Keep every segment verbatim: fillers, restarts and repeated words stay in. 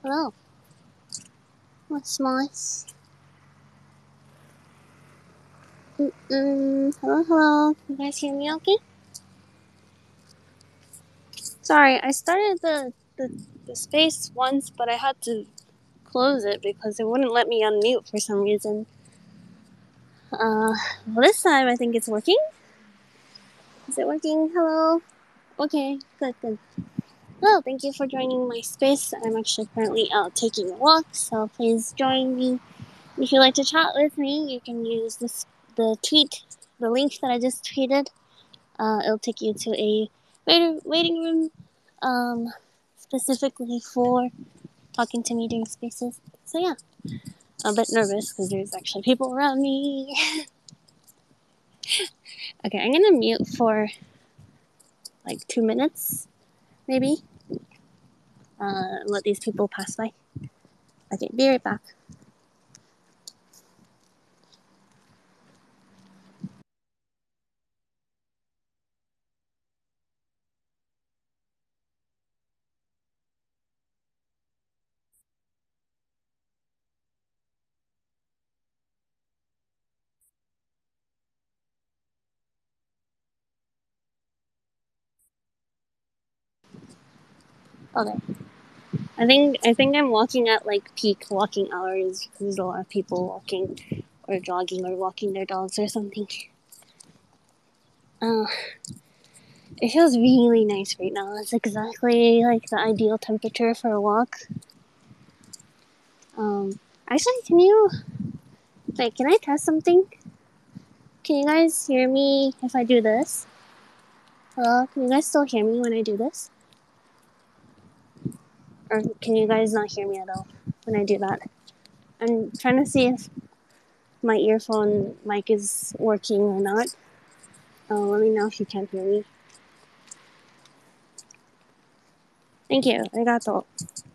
Hello. What's nice? Mm-mm. Hello, hello. You guys hear me okay? Sorry, I started the, the, the space once, but I had to close it because it wouldn't let me unmute for some reason. Uh, well, this time I think it's working. Is it working? Hello? Okay, good, good. Well, thank you for joining my space. I'm actually currently out taking a walk, so please join me. If you'd like to chat with me, you can use this the tweet, the link that I just tweeted. Uh, it'll take you to a wait- waiting room, um, specifically for talking to me during spaces. So yeah, I'm a bit nervous because there's actually people around me. Okay, I'm gonna mute for like two minutes, maybe. Uh, let these people pass by. Okay, be right back. Okay, I think I think I'm walking at like peak walking hours because there's a lot of people walking or jogging or walking their dogs or something. Uh, it feels really nice right now. It's exactly like the ideal temperature for a walk. Um, actually, can you wait? Can I test something? Can you guys hear me if I do this? Hello, can you guys still hear me when I do this? Or can you guys not hear me at all when I do that? I'm trying to see if my earphone mic is working or not. Oh, let me know if you can't hear me. Thank you. Arigato.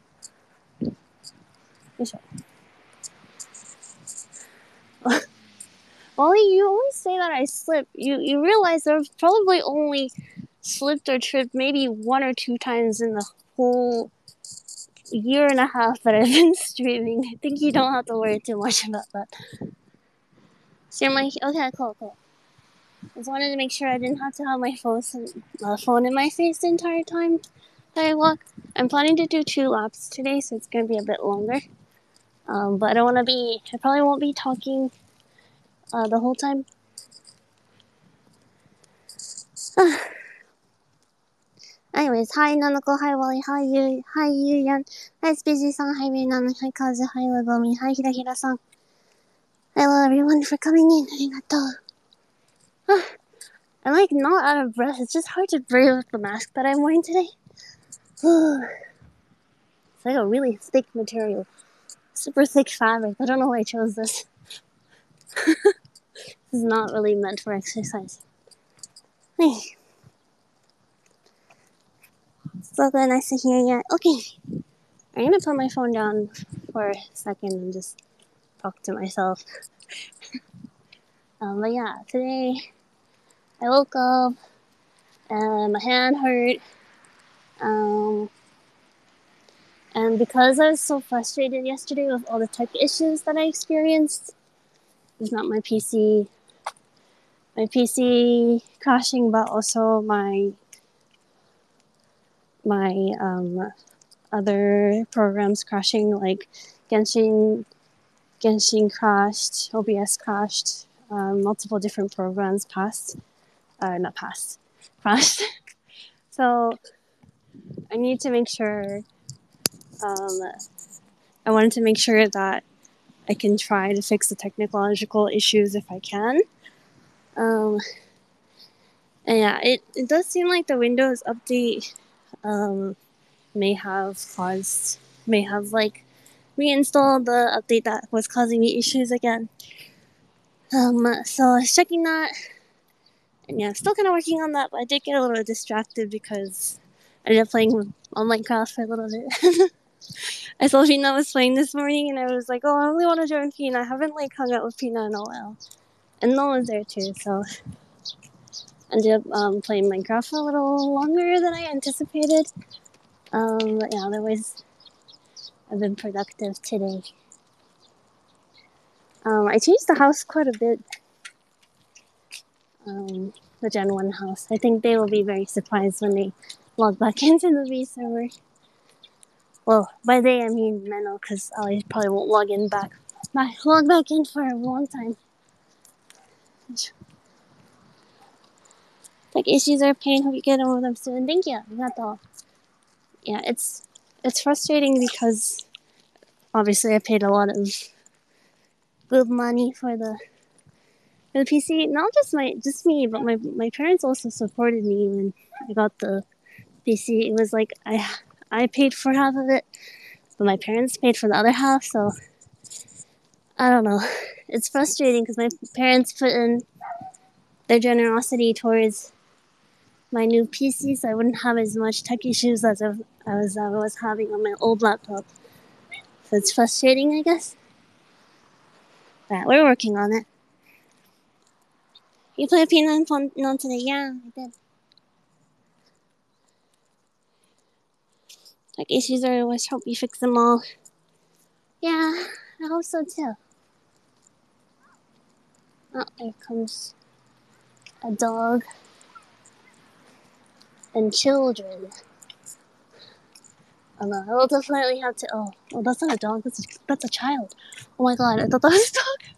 Ollie, you always say that I slip. You you realize I've probably only slipped or tripped maybe one or two times in the whole year and a half that I've been streaming. I think you don't have to worry too much about that. Share my okay, cool, cool. I just wanted to make sure I didn't have to have my phone uh, phone in my face the entire time that I walk. I'm planning to do two laps today, so it's gonna be a bit longer. Um, but I don't want to be. I probably won't be talking uh, the whole time. Anyways, hi Nanako, hi Wally, hi Yu, hi Yu Yan, hi Speezy-san, hi Reinan, hi Kazu, hi Legomi, hi Hirahira-san. Hello everyone for coming in. Arigato. I'm like not out of breath. It's just hard to breathe with the mask that I'm wearing today. It's like a really thick material. Super thick fabric. I don't know why I chose this. This is not really meant for exercise. Hey. So good, nice to hear you. Okay. I'm gonna put my phone down for a second and just talk to myself. Um, but yeah, today I woke up and my hand hurt. Um, and because I was so frustrated yesterday with all the tech issues that I experienced, it's not my P C, my P C crashing, but also my my um, other programs crashing, like Genshin, Genshin crashed, O B S crashed, um, multiple different programs passed, uh, not passed, crashed. So I need to make sure. Um, I wanted to make sure that I can try to fix the technological issues if I can. Um, and yeah, it, it does seem like the Windows update um, may have caused, may have like reinstalled the update that was causing me issues again. Um, so I was checking that, and yeah, still kind of working on that, but I did get a little distracted because I ended up playing on Minecraft for a little bit. I saw Pina was playing this morning, and I was like, oh, I really want to join Pina. I haven't like hung out with Pina in a while. And no one's there too, so I ended up um, playing Minecraft for a little longer than I anticipated. Um, but yeah, otherwise, I've been productive today. Um, I changed the house quite a bit. Um, the Gen one house. I think they will be very surprised when they log back into the V server. Well, by they I mean Menno, because I probably won't log in back, back, log back in for a long time. Like issues are pain. Hope you get over them soon. Thank you. That's all. Yeah, it's it's frustrating because obviously I paid a lot of good money for the for the P C. Not just my just me, but my my parents also supported me when I got the P C. It was like I I paid for half of it, but my parents paid for the other half. So I don't know. It's frustrating because my parents put in their generosity towards my new P C, so I wouldn't have as much tech issues as I was, I was having on my old laptop. So it's frustrating, I guess. But we're working on it. You played Peanut and Non today? Yeah, I did. Tech issues are always hope you fix them all. Yeah, I hope so too. Oh, there comes a dog and children. Oh no, I will definitely have to. Oh, oh, that's not a dog. That's a, that's a child. Oh my god, I thought that was a dog.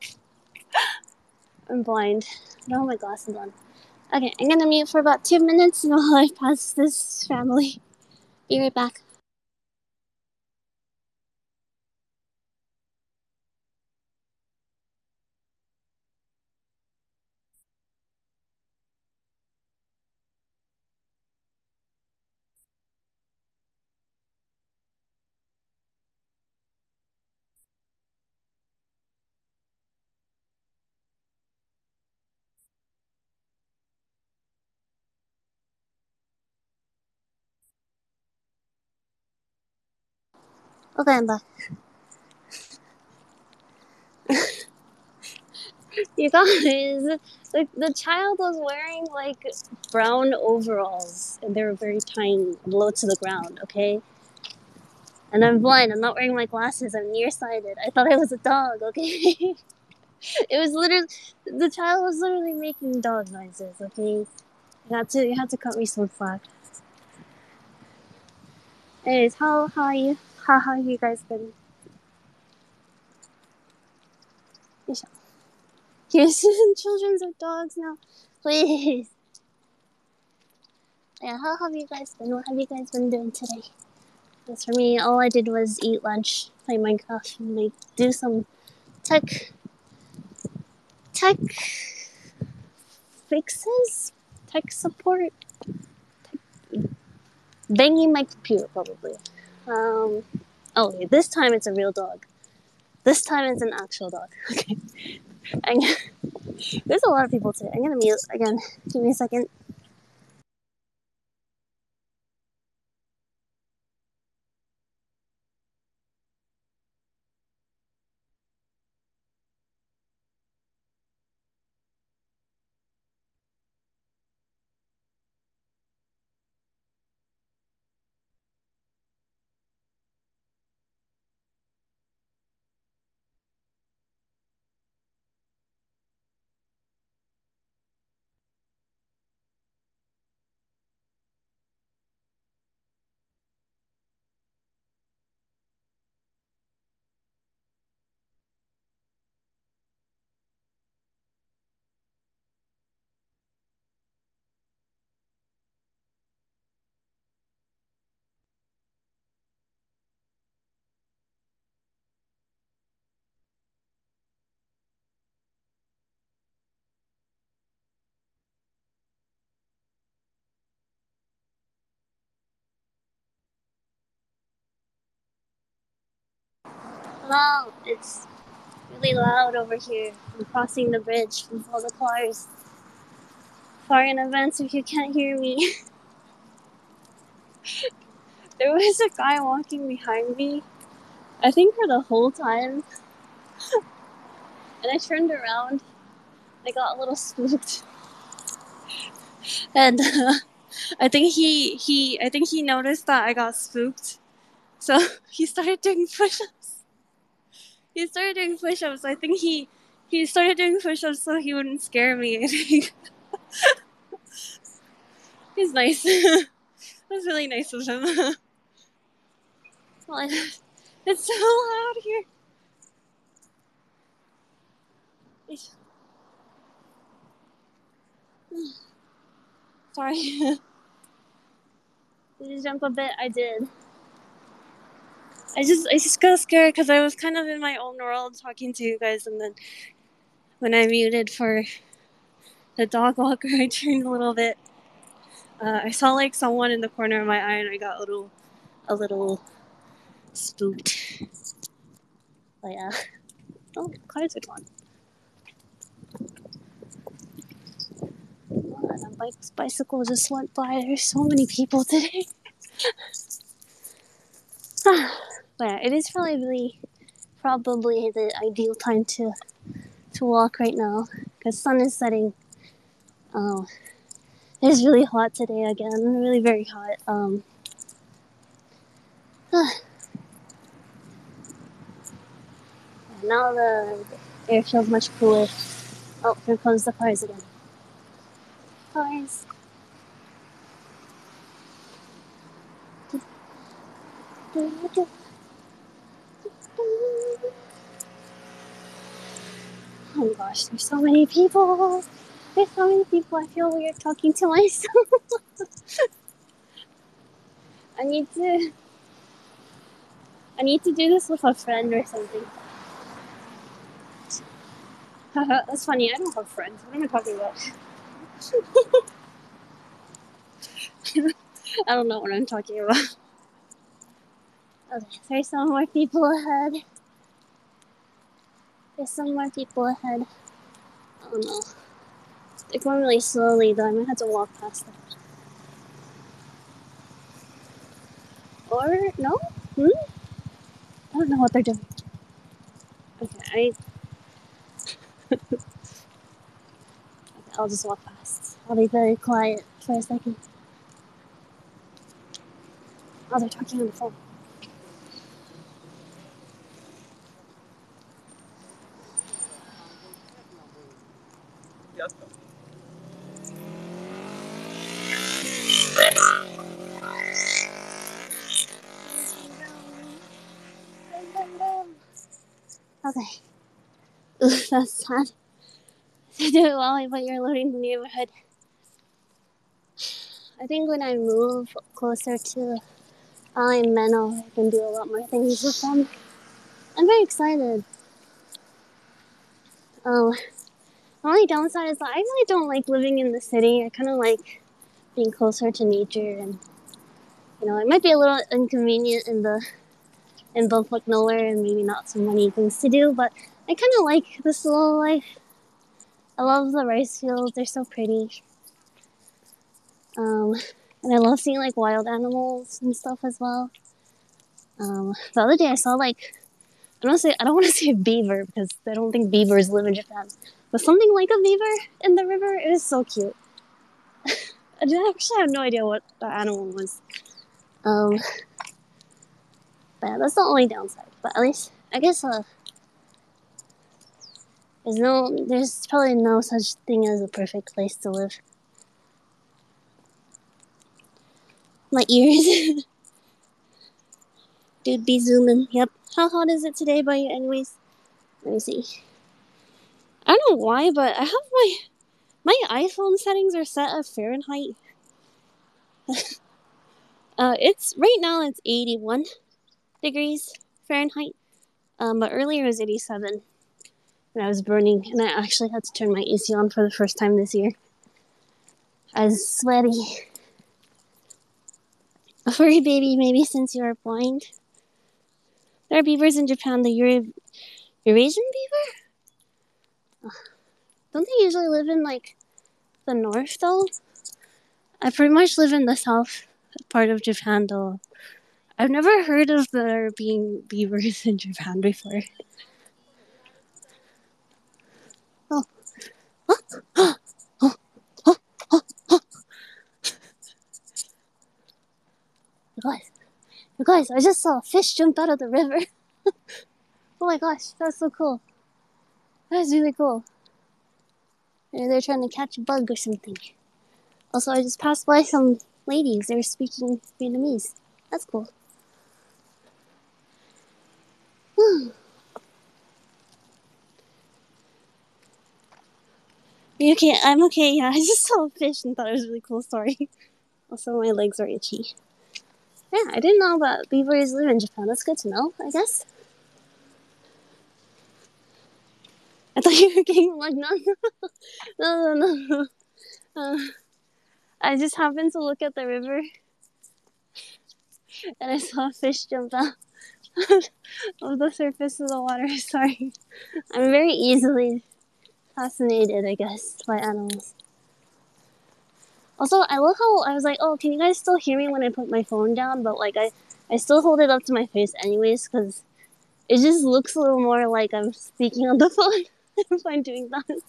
I'm blind. I don't have my glasses on. Okay, I'm gonna mute for about two minutes while I pass this family. Be right back. Okay, I'm back. You guys, the, the child was wearing like brown overalls and they were very tiny, low to the ground, okay? And I'm blind, I'm not wearing my glasses, I'm nearsighted. I thought I was a dog, okay? It was literally, the child was literally making dog noises, okay? You had to, you had to cut me some slack. Anyways, how, how are you? How, how have you guys been? Here's children's with dogs now. Please. Yeah, how have you guys been? What have you guys been doing today? As for me, all I did was eat lunch, play Minecraft, and like do some tech tech fixes, tech support, banging my computer probably. Um, oh, okay, this time it's a real dog. This time it's an actual dog. Okay, I'm, there's a lot of people today. I'm gonna mute again. Give me a second. Wow, it's really loud over here. I'm crossing the bridge with all the cars. Far in advance if you can't hear me. There was a guy walking behind me, I think for the whole time. And I turned around. I got a little spooked. And uh, I think he he I think he noticed that I got spooked. So he started doing push-ups. He started doing push-ups. I think he he started doing push-ups so he wouldn't scare me. I think he's nice. That's really nice of him. Well, it's so loud here. Sorry. Did you jump a bit? I did. I just I just got scared because I was kind of in my own world talking to you guys, and then when I muted for the dog walker, I turned a little bit. Uh, I saw like someone in the corner of my eye, and I got a little a little spooked. But yeah. Oh, cars are gone. Oh, and a bike, bicycle just went by. There's so many people today. But yeah, it is probably probably the ideal time to to walk right now because sun is setting. Oh, it's really hot today again. Really very hot. Um. Now the air feels much cooler. Oh, here comes the cars again. Cars. Oh my gosh, there's so many people. There's so many people. I feel weird talking to myself. I need to. I need to do this with a friend or something. That's funny. I don't have friends. What am I talking about? I don't know what I'm talking about. Okay, there's some more people ahead. There's some more people ahead. Oh no. They're going really slowly though. I might have to walk past them. Or, no? Hmm? I don't know what they're doing. Okay, I... okay, I'll just walk past. I'll be very quiet for a second. Oh, they're talking on the phone. Okay. Ooh, that's sad. To do it while but you're loading the neighborhood. I think when I move closer to Ali and Menno, I can do a lot more things with them. I'm very excited. Um, the only downside is that I really don't like living in the city. I kind of like being closer to nature, and you know, it might be a little inconvenient in the in both like nowhere and maybe not so many things to do, but I kind of like the slow life. I love the rice fields; they're so pretty. Um, and I love seeing like wild animals and stuff as well. Um, the other day I saw like I don't say I don't want to say a beaver because I don't think beavers live in Japan, but something like a beaver in the river. It is so cute. I actually have no idea what the animal was. Um, but yeah, that's the only downside. But at least I guess uh, there's no there's probably no such thing as a perfect place to live. My ears. Dude, be zooming. Yep. How hot is it today by you, anyways? Let me see. I don't know why, but I have my my iPhone settings are set at Fahrenheit. uh, it's right now it's eighty-one degrees Fahrenheit. Um, but earlier it was eighty-seven, and I was burning, and I actually had to turn my A C on for the first time this year. I was sweaty. A furry baby, maybe since you are blind. There are beavers in Japan. The Euro- Eurasian beaver? Don't they usually live in like the north though? I pretty much live in the south part of Japan though. I've never heard of there being beavers in Japan before. Oh. Oh. Oh. Oh. Oh. Oh. You guys. You Guys, I just saw a fish jump out of the river. Oh my gosh, that's so cool. That's really cool. Maybe they're trying to catch a bug or something. Also, I just passed by some ladies. They were speaking Vietnamese. That's cool. You okay? I'm okay, yeah. I just saw a fish and thought it was really cool. Sorry. Also, my legs are itchy. Yeah, I didn't know about beavers live in Japan. That's good to know, I guess. I thought you were getting like, no, no, no, no, no. Uh, I just happened to look at the river and I saw a fish jump out of the surface of the water. Sorry. I'm very easily fascinated, I guess, by animals. Also, I love how I was like, oh, can you guys still hear me when I put my phone down? But like, I, I still hold it up to my face anyways, because it just looks a little more like I'm speaking on the phone if I'm doing that.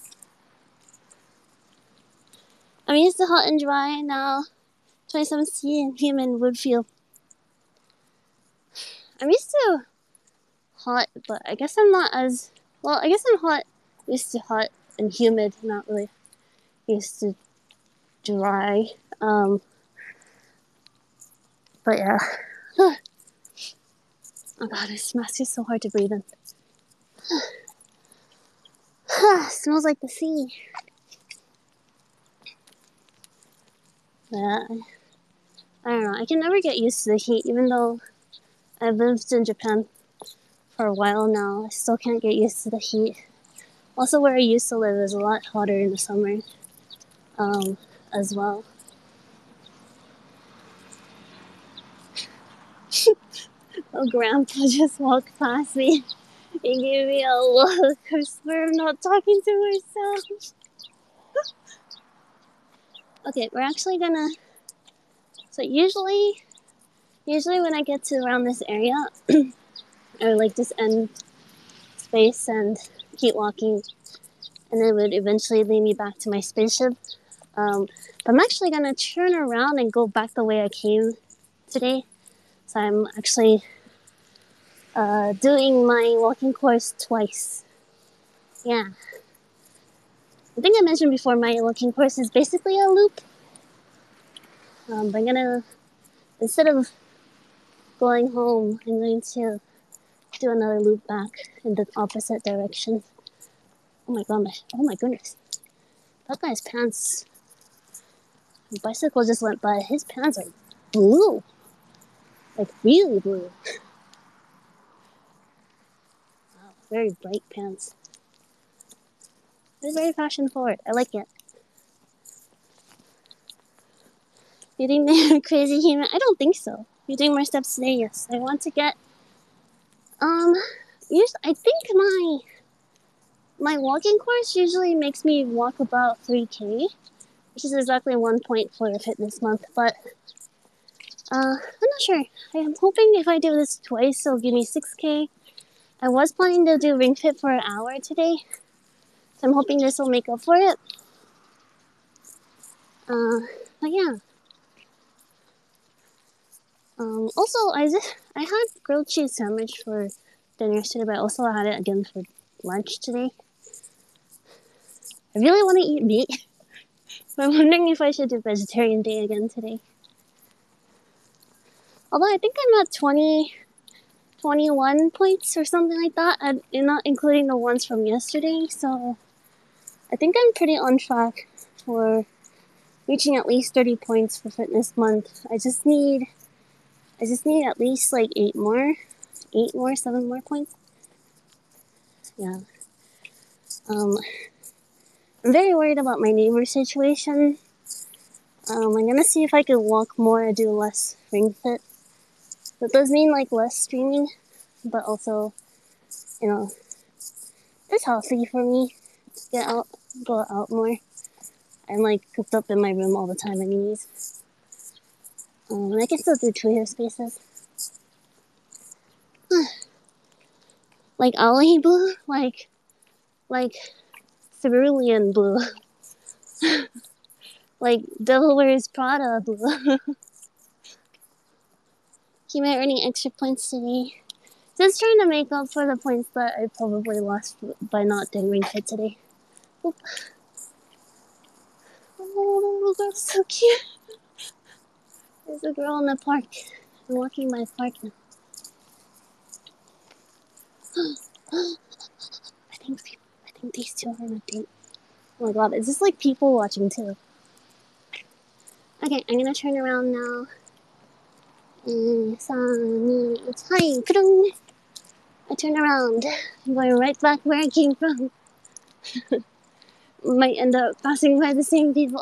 I'm used to hot and dry now. twenty-seven C and human would feel. I'm used to hot, but I guess I'm not as well. I guess I'm hot, used to hot and humid, not really used to dry. Um, but yeah. Oh god, this mask is so hard to breathe in. Smells like the sea. Yeah, I don't know. I can never get used to the heat, even though I've lived in Japan for a while now. I still can't get used to the heat. Also, where I used to live is a lot hotter in the summer, um, as well. Oh, Grandpa just walked past me. He gave me a look. I swear I'm not talking to myself. Okay, we're actually gonna. So usually, usually when I get to around this area, I would like just end space and keep walking, and it would eventually lead me back to my spaceship. Um, but I'm actually gonna turn around and go back the way I came today. So I'm actually uh, doing my walking course twice. Yeah. I think I mentioned before my walking course is basically a loop. Um, but I'm gonna, instead of going home, I'm going to do another loop back in the opposite direction. Oh my god, my, oh my goodness. That guy's pants, the bicycle just went by, his pants are blue. Like really blue. Wow, very bright pants. It's very fashion forward. I like it. You think they're crazy human? I don't think so. You're doing more steps today, yes. I want to get, um, usually, I think my, my walking course usually makes me walk about three K, which is exactly one point for fitness month, but, uh, I'm not sure. I am hoping if I do this twice, it'll give me six K. I was planning to do Ring Fit for an hour today, so I'm hoping this will make up for it. Uh, but yeah. Um, also, I just, I had grilled cheese sandwich for dinner yesterday, but I also had it again for lunch today. I really want to eat meat, but I'm wondering if I should do vegetarian day again today. Although I think I'm at twenty, twenty-one points or something like that, and not including the ones from yesterday, so I think I'm pretty on track for reaching at least thirty points for fitness month. I just need, I just need at least like eight more, eight more, seven more points. Yeah. Um, I'm very worried about my neighbor situation. Um, I'm gonna see if I can walk more and do less Ring Fit. That does mean like less streaming, but also, you know, it's healthy for me to get out, go out more. I'm like cooped up in my room all the time anyways. Um, and I can still do Twitter spaces. Like Ollie blue, like, like cerulean blue. Like Devil Wears Prada blue. He might earning extra points today. Just trying to make up for the points that I probably lost by not doing Ring Fit today. Oop. Oh, that's so cute. There's a girl in the park. I'm walking by the park now. I think people, I think these two are on a date. Oh my god, is this like people watching too? Okay, I'm gonna turn around now. And Sunny, it's hi, krung. I turn around. I'm going right back where I came from. Might end up passing by the same people.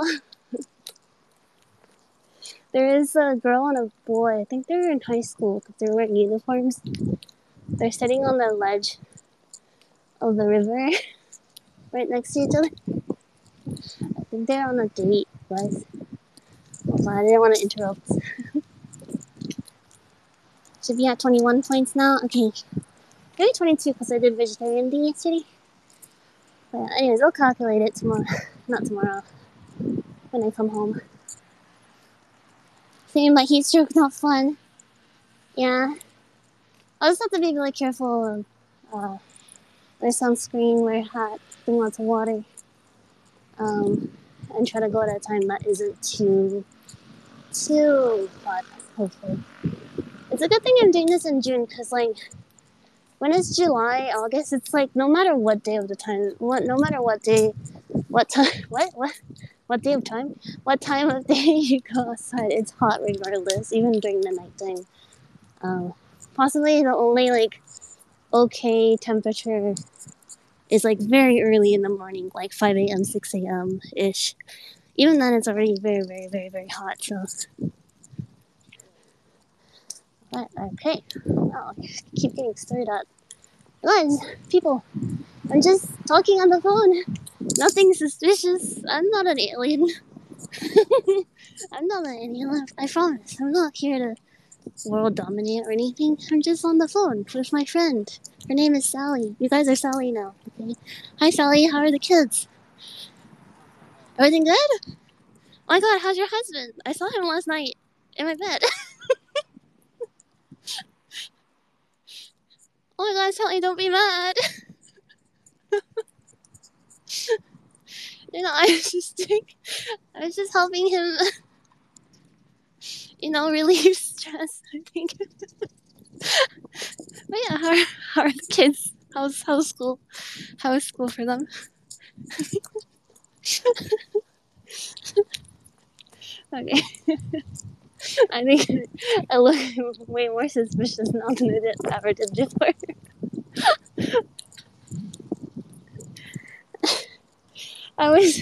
There is a girl and a boy. I think they're in high school because they're wearing uniforms. They're sitting on the ledge of the river right next to each other. I think they're on a date, guys. Oh, I didn't want to interrupt. Should be at twenty-one points now. Okay. Maybe twenty-two because I did vegetarian day yesterday. But anyways, I'll calculate it tomorrow. Not tomorrow. When I come home. Saying my heat stroke not fun. Yeah. I'll just have to be really careful. Uh, wear sunscreen, wear a hat, drink lots of water. Um, and try to go at a time that isn't too, too hot, hopefully. It's a good thing I'm doing this in June because, like, when it's July, August, it's like no matter what day of the time, what no matter what day, what time, what what what day of time, what time of day you go outside, it's hot regardless, even during the nighttime. Um, possibly the only like okay temperature is like very early in the morning, like five a.m., six a.m. ish. Even then, it's already very, very, very, very hot. So, but okay, oh, I keep getting stirred up. Guys, people, I'm just talking on the phone. Nothing suspicious. I'm not an alien. I'm not an alien. I promise. I'm not here to world dominate or anything. I'm just on the phone with my friend. Her name is Sally. You guys are Sally now. Okay. Hi, Sally. How are the kids? Everything good? Oh my god, how's your husband? I saw him last night in my bed. Oh my god, Sally, don't be mad. You know, I was just think, I was just helping him, you know, relieve stress. I think. But yeah, how are, how are the kids? How's how's school? How is school for them? Okay. I think I look way more suspicious now than I did, ever did before. I was,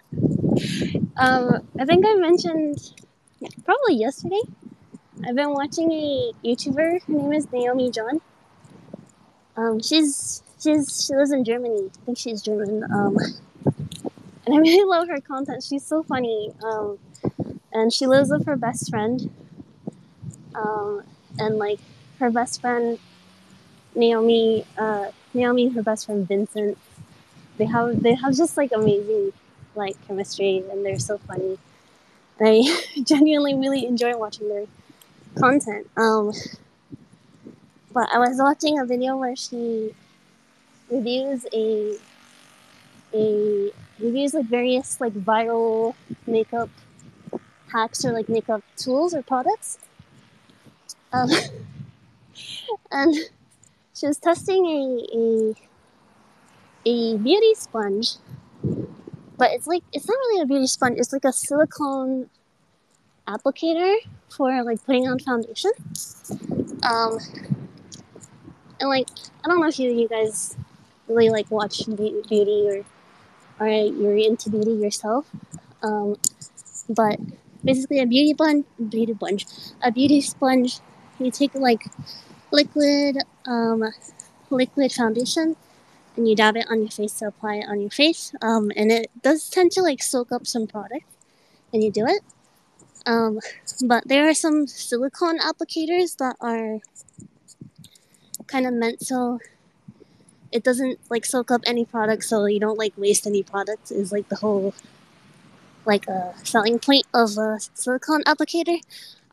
um, I think I mentioned probably yesterday. I've been watching a YouTuber. Her name is Naomi John. Um, she's she's she lives in Germany. I think she's German. Um, and I really love her content. She's so funny. Um, and she lives with her best friend. Um, and like her best friend Naomi, uh, Naomi and her best friend Vincent. They have they have just like amazing like chemistry, and they're so funny. I genuinely really enjoy watching their content. Um, but I was watching a video where she reviews a a reviews like various like viral makeup hacks or like makeup tools or products. Um, and she was testing a, a a beauty sponge, but it's like it's not really a beauty sponge. It's like a silicone applicator for like putting on foundation. Um, and like I don't know if you you guys really like watch beauty or or you're into beauty yourself. Um, but basically a beauty sponge, beauty sponge, a beauty sponge. You take like liquid, um, liquid foundation, and you dab it on your face to apply it on your face. Um, and it does tend to like soak up some product when you do it. Um, but there are some silicone applicators that are kind of meant so it doesn't like soak up any product, so you don't like waste any product. Is like the whole like a uh, selling point of a silicone applicator.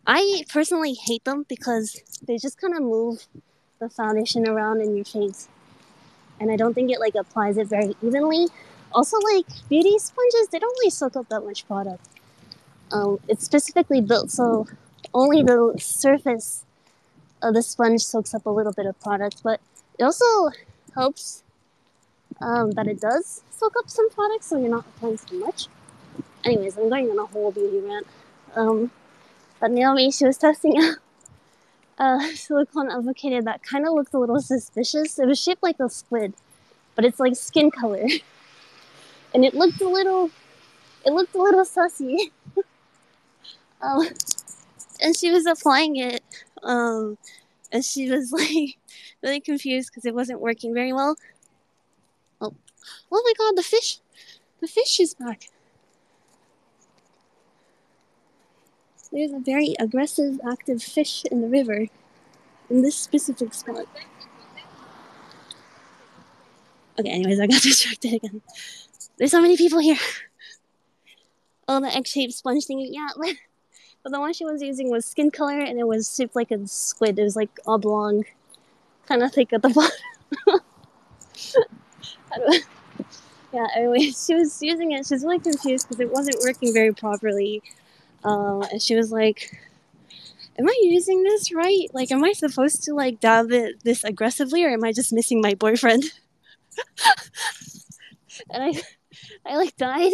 I personally hate them because they just kind of move the foundation around in your face, and I don't think it like applies it very evenly. Also, like beauty sponges, they don't really soak up that much product. Um, it's specifically built so only the surface of the sponge soaks up a little bit of product, but it also helps um, that it does soak up some product, so you're not applying so much. Anyways, I'm going on a whole beauty rant. Um, but Naomi, she was testing out a silicone applicator that kind of looked a little suspicious. It was shaped like a squid, but it's like skin color, and it looked a little, it looked a little sussy. um, and she was applying it, um, and she was like really confused because it wasn't working very well. Oh, oh my God, the fish, the fish is back. There's a very aggressive, active fish in the river, in this specific spot. Okay, anyways, I got distracted again. There's so many people here. Oh, the egg-shaped sponge thing. Yeah, but the one she was using was skin color, and it was shaped like a squid. It was like oblong, kind of thick at the bottom. Yeah, anyway, she was using it. She was really confused because it wasn't working very properly. Uh, and she was like, am I using this right? Like, am I supposed to like dab it this aggressively, or am I just missing my boyfriend? And I, I like died.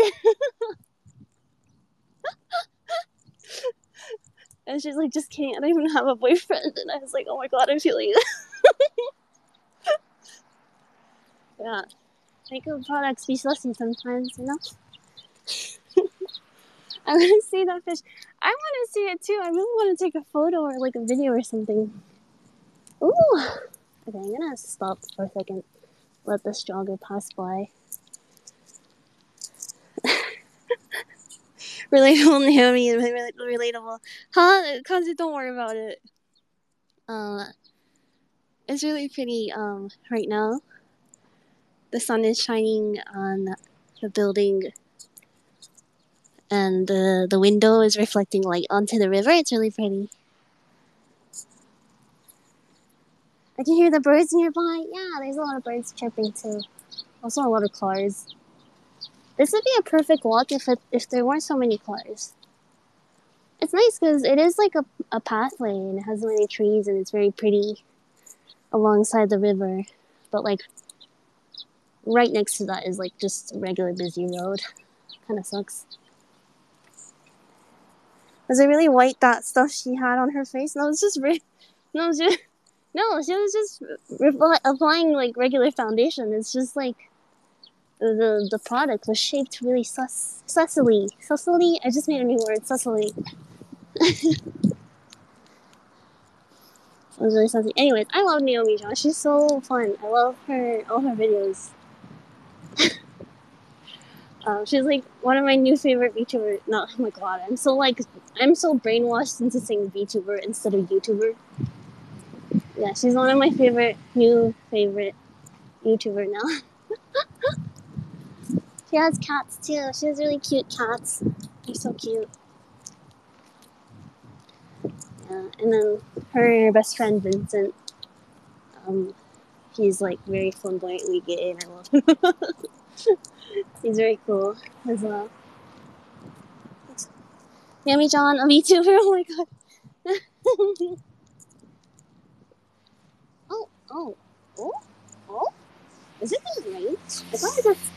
And she's like, just kidding, I don't even have a boyfriend. And I was like, oh my God, I'm feeling it. Yeah, makeup products be sussy sometimes, you know? I want to see that fish. I want to see it too. I really want to take a photo or like a video or something. Ooh. Okay, I'm gonna stop for a second. Let this jogger pass by. Relatable Naomi, relatable. Huh? Cause don't worry about it. Uh, it's really pretty um right now. The sun is shining on the building, and the the window is reflecting light onto the river. It's really pretty. I can hear the birds nearby. Yeah, there's a lot of birds chirping too. Also a lot of cars. This would be a perfect walk if it, if there weren't so many cars. It's nice because it is like a, a pathway and it has many trees and it's very pretty alongside the river. But like right next to that is like just a regular busy road. Kind of sucks. Was it really white, that stuff she had on her face? No, it's just re- no, it's just no, she was just re- applying like regular foundation. It's just like the the product was shaped really sus sussily. Sussily? I just made a new word. Sussily. It was really sussy. Anyways, I love Naomi John. She's so fun. I love her all her videos. Um, she's like one of my new favorite VTuber. No, oh my God, I'm so like I'm so brainwashed into saying VTuber instead of YouTuber. Yeah, she's one of my favorite new favorite YouTuber now. She has cats too. She has really cute cats. They're so cute. Yeah, and then her best friend Vincent. Um, he's like very flamboyantly gay, and I love him. He's very cool as well. Yummy John, a VTuber. Oh my God. oh, oh, oh, oh. Is it gonna rain? I thought I just.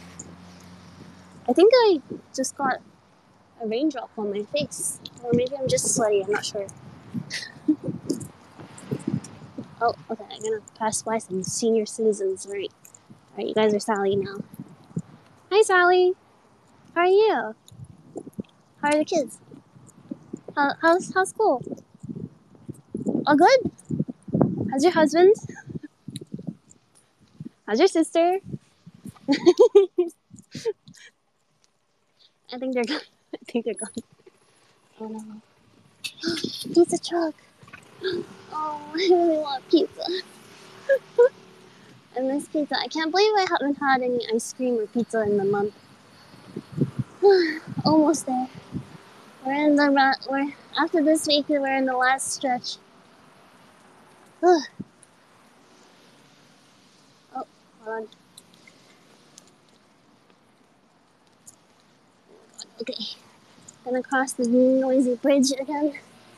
I think I just got a raindrop on my face, or maybe I'm just sweaty. I'm not sure. Oh, okay. I'm gonna pass by some senior citizens. Right, right. You guys are Sally now. Hi, Sally. How are you? How are the kids? How, how's how's school? All good. How's your husband? How's your sister? I think they're gone. I think they're gone. Oh no. Pizza truck. Oh, I really want pizza. I miss pizza. I can't believe I haven't had any ice cream or pizza in a month. Almost there. We're in the ra- we're after this week. We're in the last stretch. Ugh. Oh, hold on. Okay, gonna cross the noisy bridge again.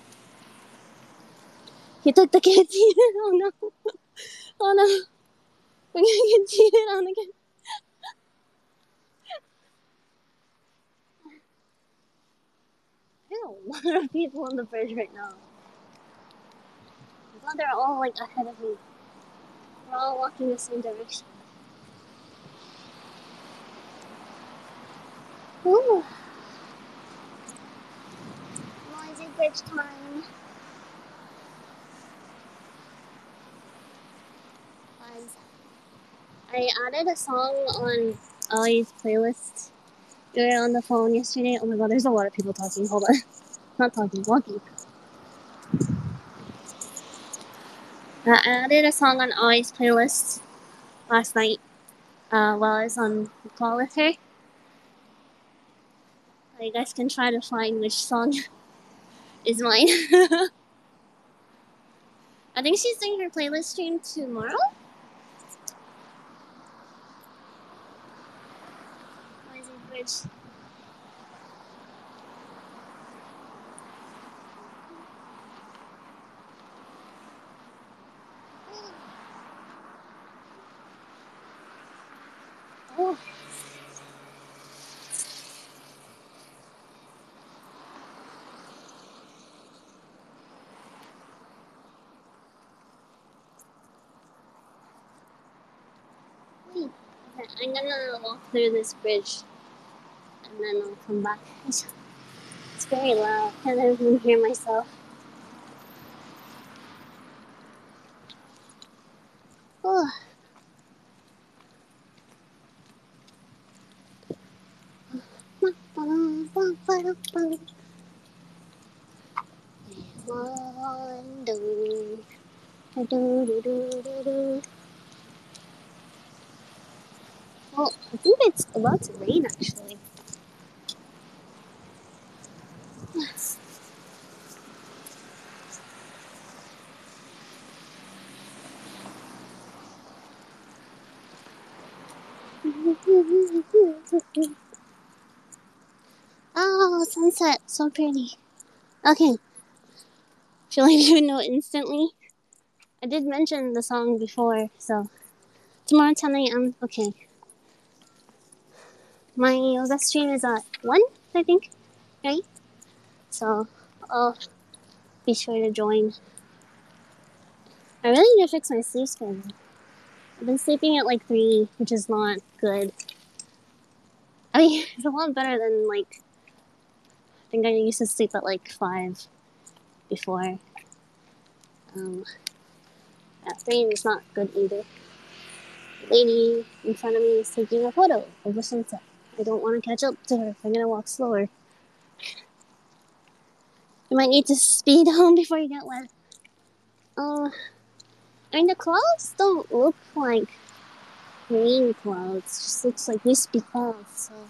He took the canteen. Oh no! Oh no! We're gonna get cheated on again. There are a lot of people on the bridge right now. I thought they're all like ahead of me. We're all walking the same direction. Ooh. Noisy bridge time. I added a song on Ollie's playlist. We were on the phone yesterday. Oh my god, there's a lot of people talking. Hold on. Not talking, walking. Uh, I added a song on Ollie's playlist last night uh, while I was on the call with her. You guys can try to find which song is mine. I think she's doing her playlist stream tomorrow. Noisy bridge. Oh. Wait. Okay, I'm gonna walk through this bridge and then I'll come back. It's very loud. I can't even hear myself. Oh. Well, I think it's about to rain actually. Oh, sunset, so pretty. Okay, feel like you know instantly. I did mention the song before, so tomorrow ten a.m. Okay. My yoga stream is at one, I think, right? So I'll be sure to join. I really need to fix my sleep schedule. I've been sleeping at like three, which is not good. I mean, it's a lot better than like, I think I used to sleep at like five before. Um, at three is not good either. The lady in front of me is taking a photo of the sunset. I don't want to catch up to her. I'm gonna walk slower. You might need to speed home before you get wet. Uh, I mean, the clouds don't look like rain clouds. It just looks like wispy clouds. So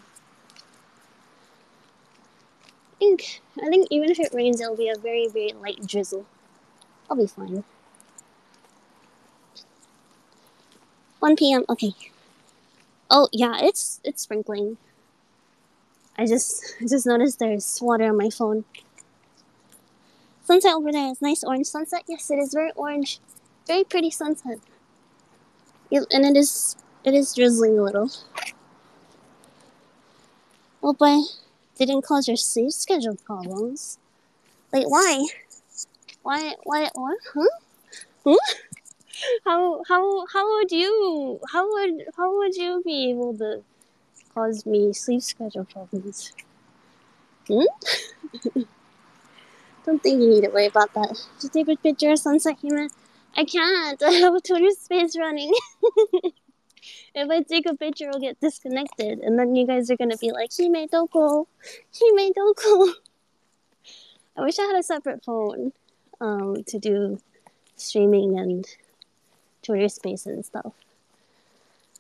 I think I think even if it rains, it'll be a very very light drizzle. I'll be fine. one p.m. Okay. Oh yeah, it's it's sprinkling. I just I just noticed there's water on my phone. Sunset over there is nice orange sunset. Yes, it is very orange, very pretty sunset. It, and it is it is drizzling a little. Hope I didn't cause your sleep schedule problems. Wait, why? Why? Why? What? Huh? Huh? How? How? How would you? How would? How would you be able to cause me sleep schedule problems? Hmm? Don't think you need to worry about that. Just take a picture of sunset, human. I can't. I have a Twitter space running. If I take a picture, I'll get disconnected, and then you guys are gonna be like, "Hime doko, Hime doko." I wish I had a separate phone, um, to do streaming and Twitter space and stuff.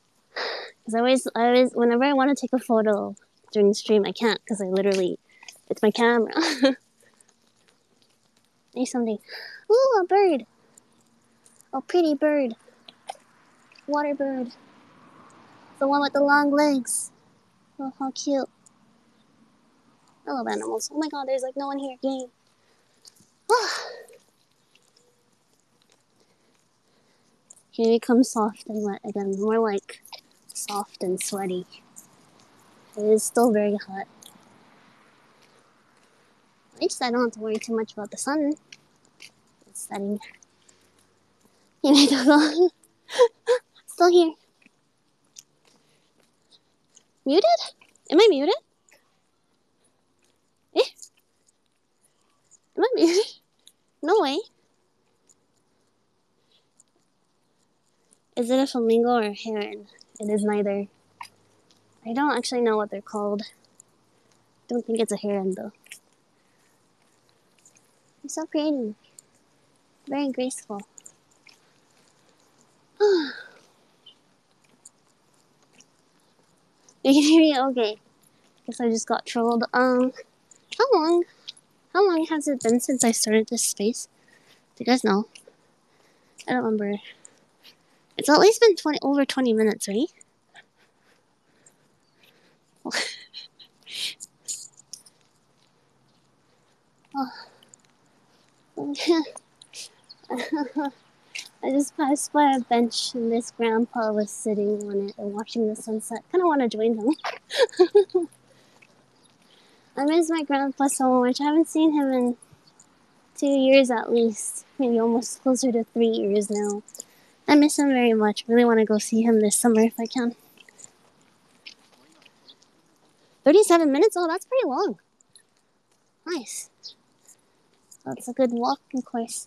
Because I always, I always, whenever I want to take a photo during the stream, I can't because I literally, It's my camera. Need something. Ooh, a bird. A pretty bird. Water bird. The one with the long legs. Oh, how cute. I love animals. Oh my god, there's like no one here. Yay. Here it becomes soft and wet again. More like soft and sweaty. It is still very hot. At least I don't have to worry too much about the sun. It's setting. Still here. Muted? Am I muted? Eh? Am I muted? No way. Is it a flamingo or a heron? It is neither. I don't actually know what they're called. Don't think it's a heron though. They're so pretty. Very graceful. You can hear me? Okay. Guess I just got trolled. Um, how long? How long has it been since I started this space? Do you guys know? I don't remember. It's at least been twenty over twenty minutes, right? Oh. I just passed by a bench and this grandpa was sitting on it and watching the sunset. Kind of want to join him. I miss my grandpa so much. I haven't seen him in two years at least. Maybe almost closer to three years now. I miss him very much. Really want to go see him this summer if I can. thirty-seven minutes? Oh, that's pretty long. Nice. That's a good walking course.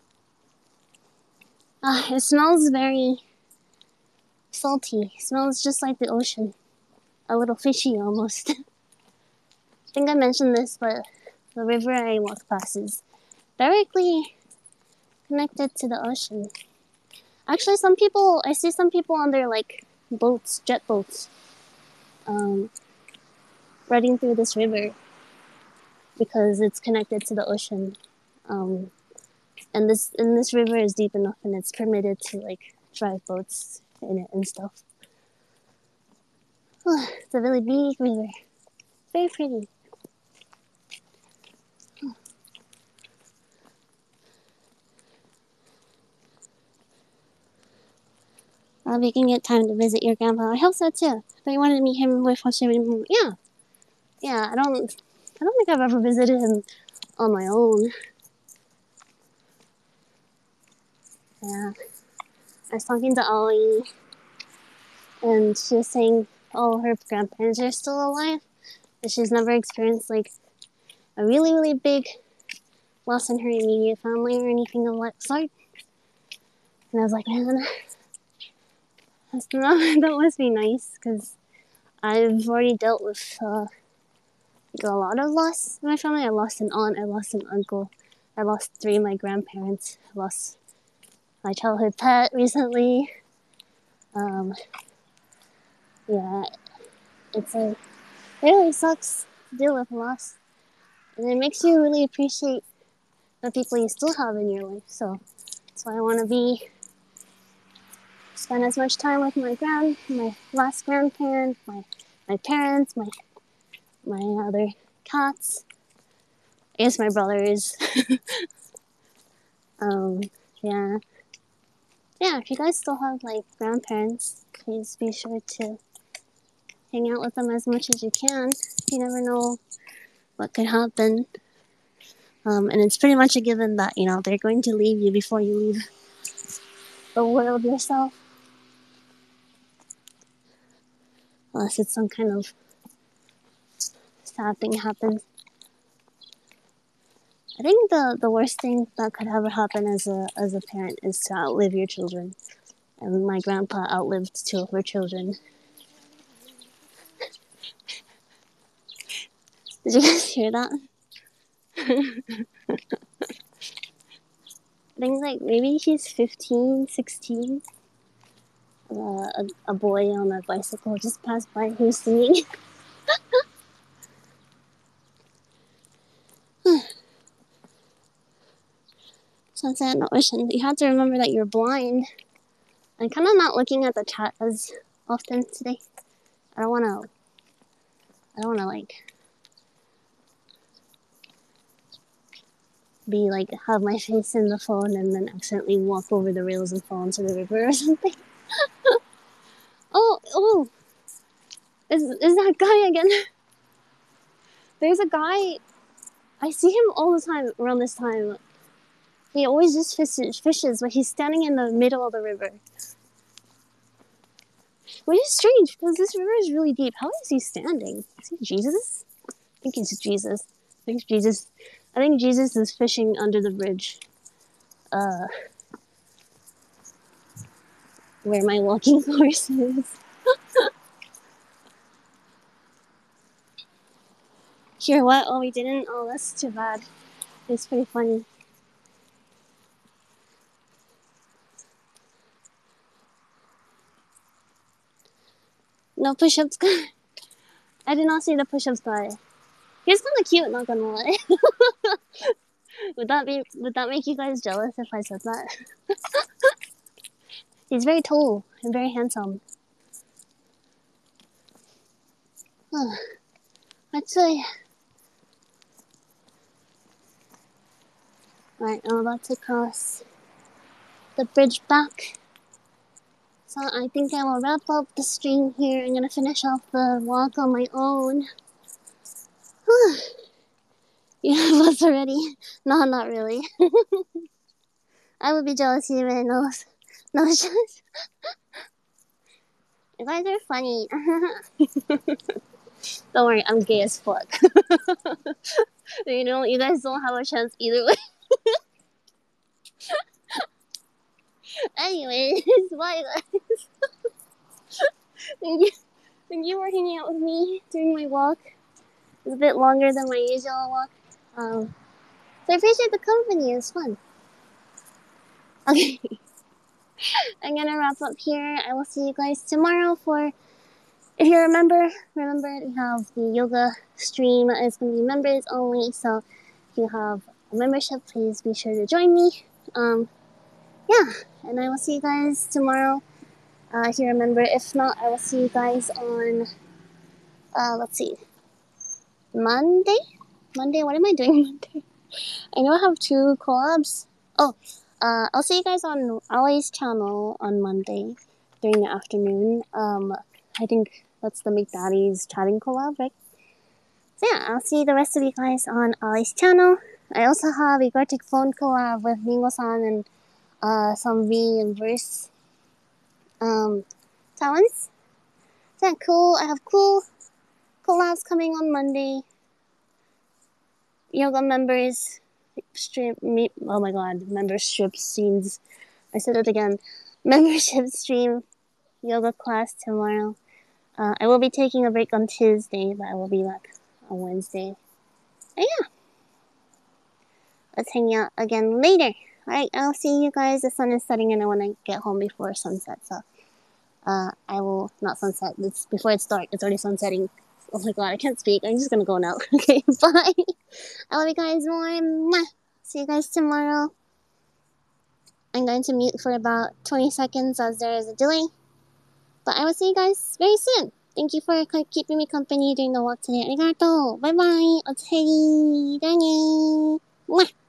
Ah, it smells very salty. It smells just like the ocean. A little fishy almost. I think I mentioned this, but the river I walk past is directly connected to the ocean. Actually, some people, I see some people on their like boats, jet boats, um, riding through this river because it's connected to the ocean. Um, and this and this river is deep enough, and it's permitted to like drive boats in it and stuff. Oh, it's a really big river, very pretty. I'll be getting it time to visit your grandpa. I hope so too. But you wanted to meet him with Hoshimin. Yeah, yeah. I don't, I don't think I've ever visited him on my own. Yeah. I was talking to Ollie, and she was saying all her grandparents are still alive, and she's never experienced like a really, really big loss in her immediate family or anything of that sort. And I was like, man, that's not, that must be nice, because I've already dealt with uh, like a lot of loss in my family. I lost an aunt, I lost an uncle, I lost three of my grandparents, I lost my childhood pet recently. Um, yeah, it's a, it really sucks to deal with loss. And it makes you really appreciate the people you still have in your life. So that's why I want to be, spend as much time with my grand, my last grandparent, my, my parents, my, my other cats. I guess my brothers. um, yeah. Yeah, if you guys still have like grandparents, please be sure to hang out with them as much as you can. You never know what could happen. Um, and it's pretty much a given that, you know, they're going to leave you before you leave the world yourself. Unless it's some kind of sad thing happens. I think the, the worst thing that could ever happen as a as a parent is to outlive your children. And my grandpa outlived two of her children. Did you guys hear that? I think like maybe he's fifteen, sixteen. Uh, a, a boy on a bicycle just passed by who's singing. Sunset in the ocean. You have to remember that you're blind. I'm kind of not looking at the chat as often today. I don't want to, I don't want to like, be like, have my face in the phone and then accidentally walk over the rails and fall into the river or something. oh, oh, is, is that guy again? There's a guy, I see him all the time around this time. He always just fishes, fishes, but he's standing in the middle of the river. Which is strange, because this river is really deep. How is he standing? Is he Jesus? I think he's Jesus. I think Jesus. I think Jesus is fishing under the bridge. Uh, where my walking horse is. Here, what? Oh, we didn't? Oh, that's too bad. It's pretty funny. No push-ups guy. I did not see the push-ups guy. He's kind of cute, not gonna lie. would that be? Would that make you guys jealous if I said that? He's very tall and very handsome. Oh, actually, alright, I'm about to cross the bridge back. So I think I will wrap up the stream here. I'm gonna finish off the walk on my own. You have us already? No, not really. I would be jealous even. No, no, just. You guys are funny. Don't worry, I'm gay as fuck. You know, you guys don't have a chance either way. Anyways, bye guys. Thank you. Thank you for hanging out with me during my walk. It's a bit longer than my usual walk. Um, so I appreciate the company. It was fun. Okay. I'm gonna wrap up here. I will see you guys tomorrow for, if you remember, remember we have the yoga stream. It's gonna be members only. So if you have a membership, please be sure to join me. Um, yeah, and I will see you guys tomorrow. Uh, if you remember, if not, I will see you guys on, uh, let's see, Monday? Monday? What am I doing Monday? I know I have two collabs. Oh, uh, I'll see you guys on Ali's channel on Monday during the afternoon. Um, I think that's the Make Daddies chatting collab, right? So yeah, I'll see the rest of you guys on Ali's channel. I also have a Gartic phone collab with Mingo-san and uh, some V and Verse um, talents. Is that cool? I have cool collabs coming on Monday. Yoga members stream me. Oh my god, membership scenes. I said it again. Membership stream yoga class tomorrow. Uh, I will be taking a break on Tuesday, but I will be back on Wednesday. And yeah, let's hang out again later. Alright, I'll see you guys. The sun is setting and I want to get home before sunset, so uh, I will, not sunset, it's before it's dark, it's already sunsetting. Oh my god, I can't speak, I'm just gonna go now. Okay, bye! I love you guys more. Mwah. See you guys tomorrow. I'm going to mute for about twenty seconds as there is a delay. But I will see you guys very soon. Thank you for keeping me company during the walk today. Arigato. Bye bye. Otsuri. Mwah.